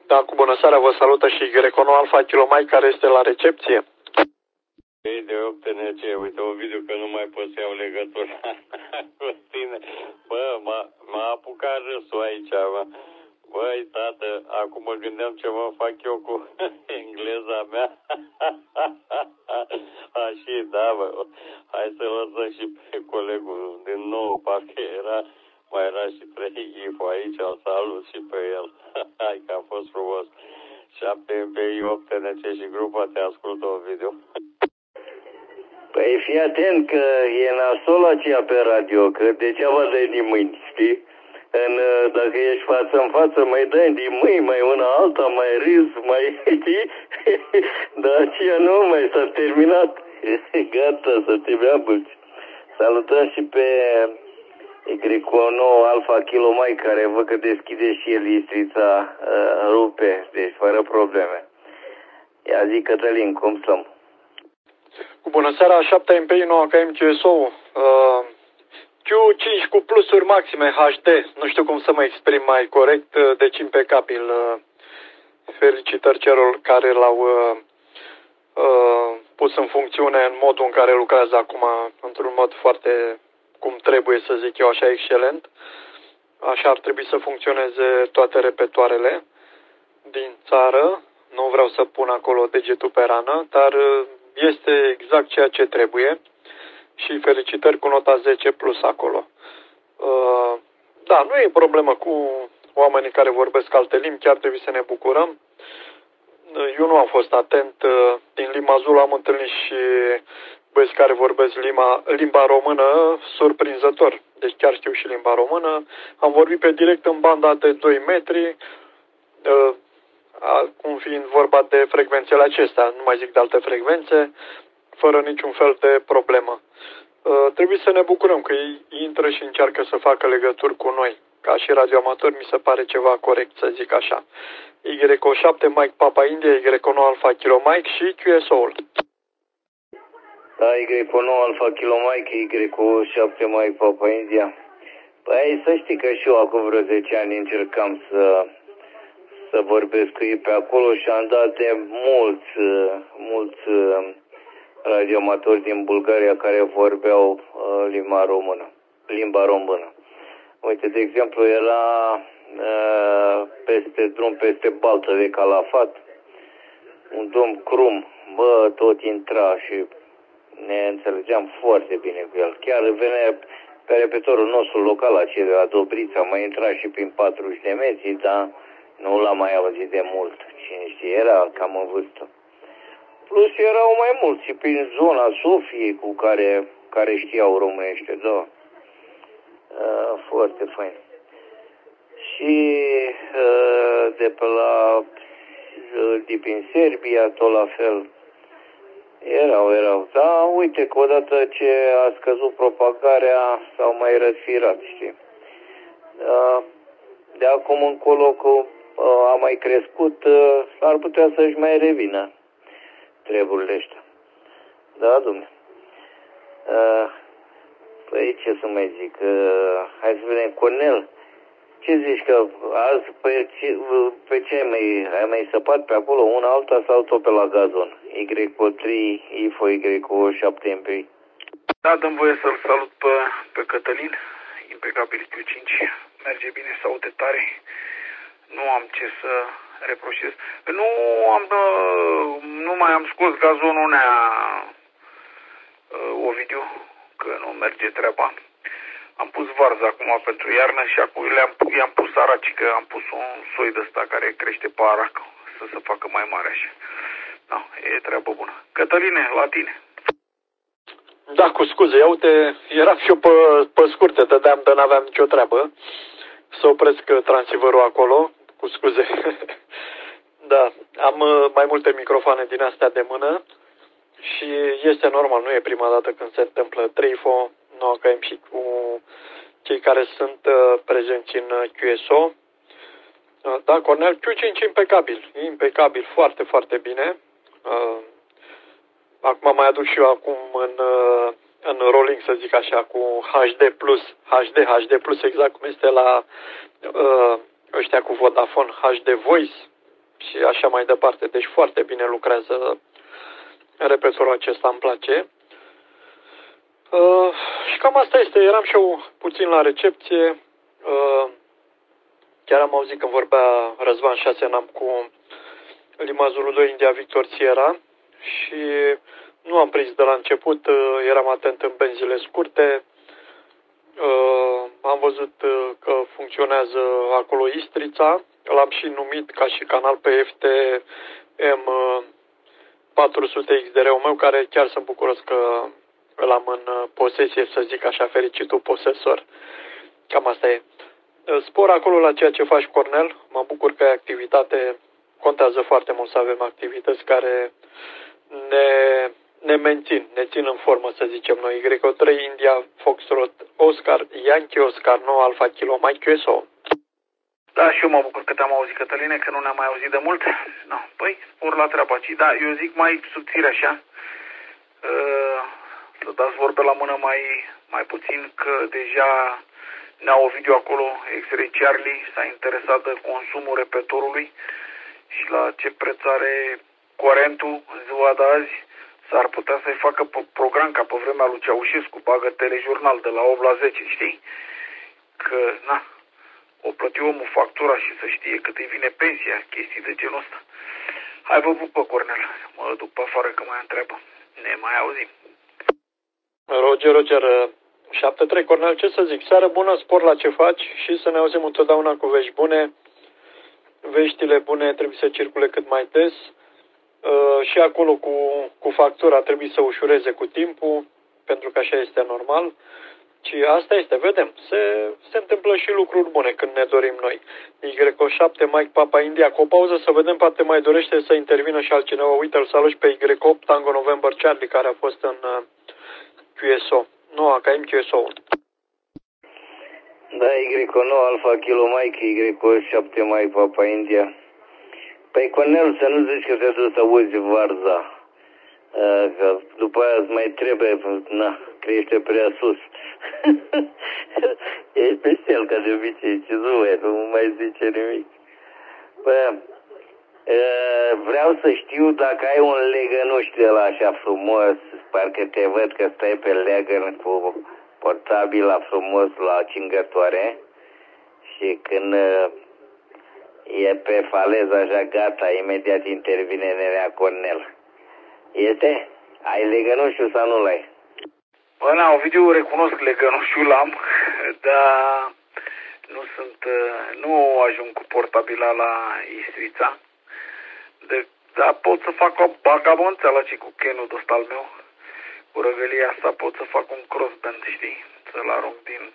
Da, cu bună seara, vă salută și Grecono Alfa Kilo Mike, care este la recepție. Ei de 8 NC, uite un video că nu mai pot să iau legătura cu tine. Bă, m-a apucat râsul aici, mă. Băi, tată, acum mă gândeam ce mă fac eu cu engleza mea. Așa, da, bă. Hai să lăsăm și pe colegul din nou, parcă mai era și 3 info aici, o salut și pe el. Hai că a fost frumos. 7 MP, 8 NC și grupa te ascultă un video. Păi fii atent că e nasol aceea pe radio, că degeaba dai din mâini, știi? Dacă ești față în față, mai dai din mâini, mai una alta, mai râzi, mai știi? Dar aceea nu mai s-a terminat. Gata, să te meabâlci. Salutăm și pe Y9 Alfa Kilo Mike, care văd că deschide și el Istrița rupe, deci fără probleme. Ia zi, Cătălin, cum stăm? Cu bună seara, 7 MPI 9 KM QSO, Q5 cu plusuri maxime HD, nu știu cum să mă exprim mai corect, deci impecabil. Felicitări celor care l-au pus în funcțiune în modul în care lucrează acum, într-un mod foarte, cum trebuie să zic eu, așa excelent. Așa ar trebui să funcționeze toate repetoarele din țară. Nu vreau să pun acolo degetul pe rană, dar este exact ceea ce trebuie și felicitări cu nota 10 plus acolo. Da, nu e problemă cu oamenii care vorbesc alte limbi, chiar trebuie să ne bucurăm. Eu nu am fost atent, din limba Zulu am întâlnit și băieți care vorbesc limba română surprinzător, deci chiar știu și limba română. Am vorbit pe direct în banda de 2 metri, cum fiind vorba de frecvențele acestea, nu mai zic de alte frecvențe, fără niciun fel de problemă. Trebuie să ne bucurăm că ei intră și încearcă să facă legături cu noi. Ca și radioamator mi se pare ceva corect, să zic așa. Y7 Mike Papa India, Y9 Alpha Kilo Mike și QSO-ul. Da, Y9 Alpha Kilo Mike, Y7 Mike Papa India. Păi să știi că și eu acum vreo 10 ani încercam să vorbesc cu ei pe acolo și am dat de mulți radioamatori din Bulgaria care vorbeau limba română. Uite, de exemplu, era peste drum, peste Baltă de Calafat, un domn Crum, bă, tot intra și ne înțelegeam foarte bine cu el. Chiar venea pe repetorul nostru local, acela de la Dobrița, mai intra și prin 40 de metri, dar nu l-am mai auzit de mult. Cine știe, era cam în vârstă. Plus erau mai mulți și prin zona Sofiei cu care știau românește, da. Foarte fain. Și de pe din Serbia, tot la fel. Erau. Da, uite că odată ce a scăzut propagarea s-au mai răsfirat, știi. De acum încolo că a mai crescut, ar putea să-și mai revină treburile astea. Da, dom'le. Păi ce să mai zic, hai să vedem, Cornel, ce zici că azi pe ce ai mai săpat pe acolo, una alta sau tot pe la gazon? Y3, IFO, Y7 MP. Da, dăm voie să-l salut pe Cătălin, impecabil Q5, merge bine, se aude tare, nu am ce să reproșez. Nu mai am scos gazonul Ovidiu, că nu merge treaba. Am pus varză acum pentru iarnă și acum i-am pus araci, că am pus un soi de ăsta care crește pe arac, să se facă mai mare așa. Da, e treabă bună. Cătăline, la tine. Da, cu scuze, ia uite, eram și eu pe scurte, dădeam de n-aveam nicio treabă. Să opresc transceiverul acolo, cu scuze. Da, am mai multe microfoane din astea de mână și este normal, nu e prima dată când se întâmplă 3FO, 9KM și cu cei care sunt prezenți în QSO. Da, Cornel, Q5 impecabil, foarte, foarte bine. Acum mai aduc și eu acum în rolling, să zic așa, cu HD+, HD+, exact cum este la ăștia cu Vodafone, HD Voice, și așa mai departe. Deci foarte bine lucrează repetorul acesta, îmi place. Și cam asta este. Eram și eu puțin la recepție. Chiar am auzit când vorbea Răzvan Șasenam cu limazul 2 India Victor Sierra și nu am prins de la început, eram atent în benzile scurte. Am văzut că funcționează acolo Istrița. L-am și numit ca și canal pe FTM 400 XDR-ul meu, care chiar sunt bucuros că îl am în posesie, să zic așa, fericitul posesor. Cam asta e. Spor acolo la ceea ce faci, Cornel. Mă bucur că ai activitate. Contează foarte mult să avem activități care ne țin în formă, să zicem noi. Y3 India Foxtrot Oscar Yankee Oscar 9 Alpha Kilo Mike QSO. Da, și eu mă bucur că te-am auzit, Cătăline, că nu ne-am mai auzit de mult. No, păi, spor la treaba ci. Da, eu zic mai subțire așa. Să dați vorbe la mână mai puțin, că deja Nea Ovidiu acolo, X-Ray Charlie, s-a interesat de consumul repetorului și la ce preț are curentul în ziua de azi. S-ar putea să-i facă program ca pe vremea lui Ceaușescu, bagă telejurnal de la 8 la 10, știi? Că, na, o plăti omul factura și să știe cât îi vine pensia, chestii de genul ăsta. Hai, vă pupă, Cornel, mă duc pe afară că mai întreabă. Ne mai auzim. Roger, 7-3, Cornel, ce să zic? Seară bună, spor la ce faci și să ne auzim întotdeauna cu vești bune. Veștile bune trebuie să circule cât mai des. Și acolo cu factura trebuie să ușureze cu timpul, pentru că așa este normal. Și asta este, vedem, se întâmplă și lucruri bune când ne dorim noi. Y7 Mike Papa India, cu o pauză să vedem, poate mai dorește să intervină și altcineva. Uite, îl salut pe Y8 Tango November Charlie, care a fost în QSO. Nu, AKM QSO. Da, Y9 Alpha Kilo Mike, Y7 Mike Papa India. Păi, Cornel, să nu zici că te-ai dus să auzi varza. Că după aia îți mai trebuie, crește prea sus. E special ca de obicei, ce zuie, nu mai zice nimic. Bă, vreau să știu dacă ai un legănuș de la așa frumos, parcă te văd că stai pe legăn cu portabila frumos la cingătoare și când e pe faleză așa gata, imediat intervine nenea Cornel. Este? Ai legănușul sau nu l-ai? Bă, na, Ovidiu, recunosc legănușul am, dar nu ajung cu portabila la Istrița. Dar pot să fac o bagabonțeală și cu Kenul ăsta al meu. Cu răgălia asta pot să fac un crossband, știi? Să-l arunc din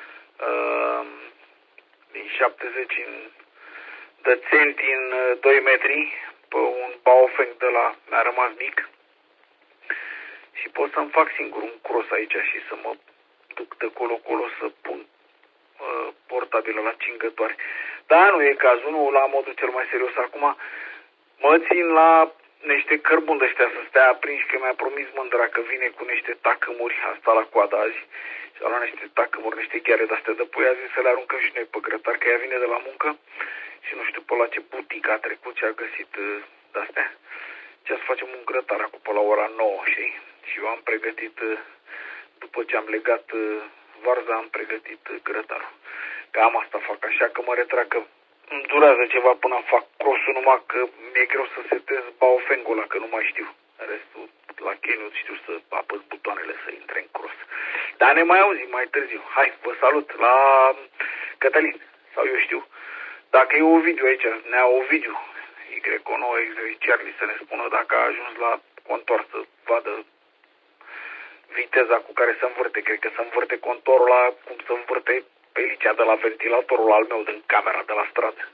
70 de centi în 2 metri pe un Baofeng de la mi-a rămas mic. Și pot să-mi fac singur un cross aici și să mă duc de colo-colo să pun portabilă la cingătoare. Dar nu e cazul, nu la modul cel mai serios acum. Mă țin la niște cărbuni de ăștia să stea aprinși, că mi-a promis mândra că vine cu niște tacâmuri, asta la coada azi. Și a luat niște tacâmuri, niște gheare de-astea de pui, a zis să le aruncăm și noi pe grătar, că ea vine de la muncă și nu știu pe la ce butică a trecut și a găsit de-astea. Ce să facem un grătar acum pe la ora 9, știi? Și eu am pregătit, după ce am legat varza, am pregătit grătarul. Cam asta fac, așa că mă retrag, că îmi durează ceva până fac crossul, numai că mi-e greu să setez Baofeng-ul ăla, că nu mai știu. Restul, la Kenut știu să apăs butoanele să intre în cross. Dar ne mai auzim mai târziu. Hai, vă salut la Cătălin, sau eu știu. Dacă e Ovidiu aici, Nea Ovidiu, Y9 X-Ray Charlie, să ne spună dacă a ajuns la contor, să vadă viteza cu care se învârte. Cred că se învârte contorul la cum se învârte pelicea de la ventilatorul al meu din camera de la stradă.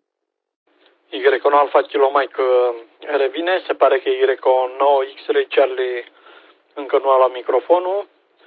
Y9 Alpha Kilo Mike revine, se pare că Y9 X-Ray Charlie încă nu a luat microfonul.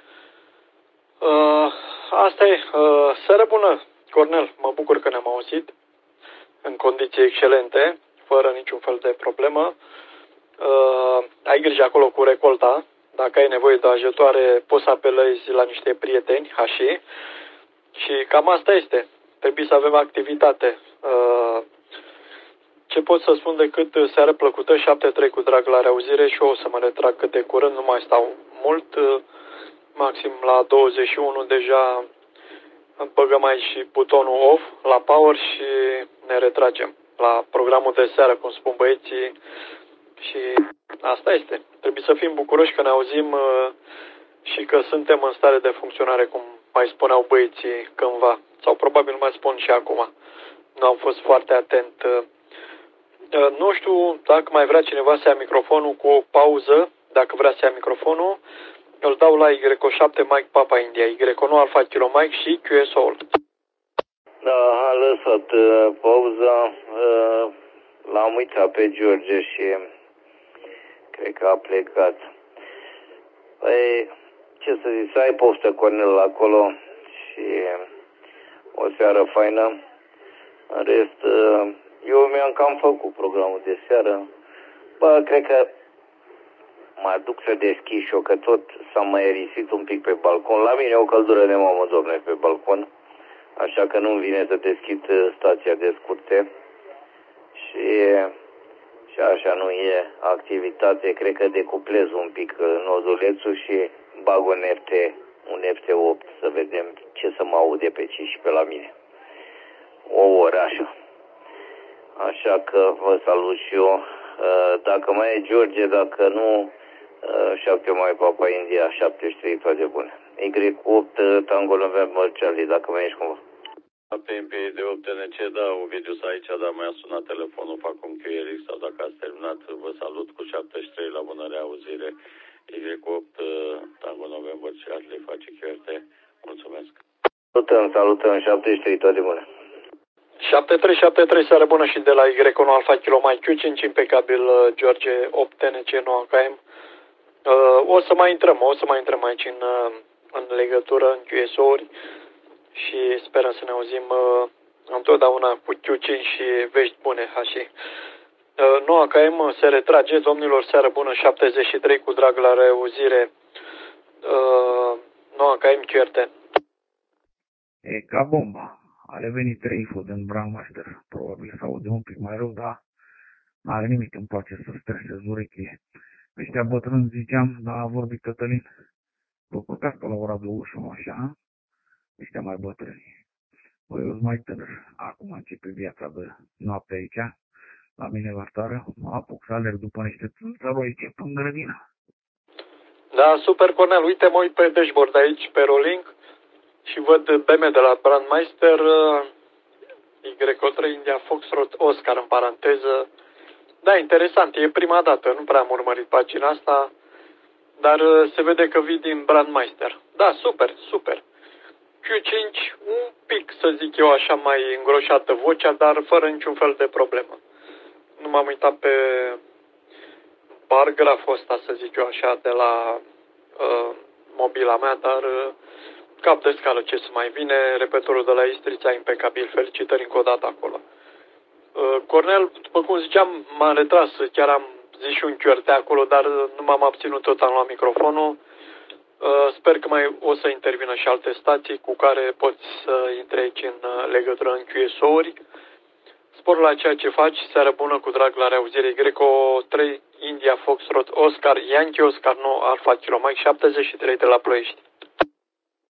Asta e, seară bună, Cornel, mă bucur că ne-am auzit în condiții excelente, fără niciun fel de problemă. Ai grijă acolo cu recolta, dacă ai nevoie de ajutoare poți să apelezi la niște prieteni, hași. Și cam asta este. Trebuie să avem activitate. Ce pot să spun decât seară plăcută, 7-3 cu drag la reauzire și eu o să mă retrag cât de curând, nu mai stau mult, maxim la 21 deja băgăm aici și butonul off la power și ne retragem la programul de seară, cum spun băieții, și asta este. Trebuie să fim bucuroși că ne auzim și că suntem în stare de funcționare, cum mai spuneau băieții cândva, sau probabil mai spun și acum. Nu am fost foarte atent. Nu știu dacă mai vrea cineva să ia microfonul cu o pauză. Dacă vrea să ia microfonul, îl dau la Y7 Mike Papa India, Y9 Alpha Kilo Mike și QSO-ul. Da, a lăsat pauza. L-am uitat pe George și cred că a plecat. Păi, ce să zic, să ai poftă, Cornel, acolo și o seară faină. În rest, eu mi-am cam făcut programul de seară. Bă, cred că mă duc să deschid și eu, că tot s-a mai aerisit un pic pe balcon. La mine o căldură de mamă, domne, pe balcon. Așa că nu-mi vine să deschid stația de scurte. Și așa nu e activitate. Cred că decuplez un pic nodulețul și bag un FT8 să vedem ce să mă aude pe ce și pe la mine. O oră așa. Așa că vă salut și eu. Dacă mai e George, dacă nu, 7 mai Papa India, 73, toate bune. Y8 Tango November Charlie, dacă mai ești cumva. PMP de 8 TNC, da, Ovidius aici, dar mi-a sunat telefonul, fac un QRX, sau dacă ați terminat, vă salut cu 73 la bună reauzire. Y8 Tango November Charlie face QRT. Mulțumesc. Salutăm, 73, toate bune. 7373, seară bună și de la Y9 Alpha Kilo Mike Q5, impecabil George 8 TNC 9 KM. O să mai intrăm aici în legătură, în QSO-uri și sperăm să ne auzim întotdeauna cu Q5 și vești bune, hași. 9 KM se retrage, domnilor, seară bună, 73 cu drag la reauzire, 9 KM QRT. E ca bomba. A revenit Rayfood în Brandmaster. Probabil se aude un pic mai rău, dar n-are nimic, îmi place să stresez urechile. Ăștia bătrâni ziceam, dar a vorbit Cătălin. Vă păcați pe la ora 21, așa? Ăștia mai bătrâni. Băi, eu sunt mai tânăr. Acum începe viața de noapte aici. La mine la țară. Mă apuc să alerg după niște țăroi în grădină. Da, super, Cornel. Uite, mă uit pe dashboard aici, pe rolling. Și văd BM de la Brandmeister, Y3 India Foxtrot Oscar în paranteză. Da, interesant, e prima dată, nu prea am urmărit pagina asta, dar se vede că vii din Brandmeister. Da, super. Q5, un pic, să zic eu așa, mai îngroșată vocea, dar fără niciun fel de problemă. Nu m-am uitat pe bargraful ăsta, să zic eu așa, de la mobila mea, dar cap de scală, ce să mai vine, repetorul de la Istrița, impecabil, felicitări încă o dată acolo. Cornel, după cum ziceam, m-am retras, chiar am zis și un QRT acolo, dar nu m-am abținut, tot am luat microfonul. Sper că mai o să intervină și alte stații cu care poți să intri aici în legătură în QSO-uri. Spor la ceea ce faci, seară bună, cu drag la reauzire, Y3 India Foxtrot Oscar Yankee Oscar 9 Alpha Kilo Mike 73 de la Ploiești.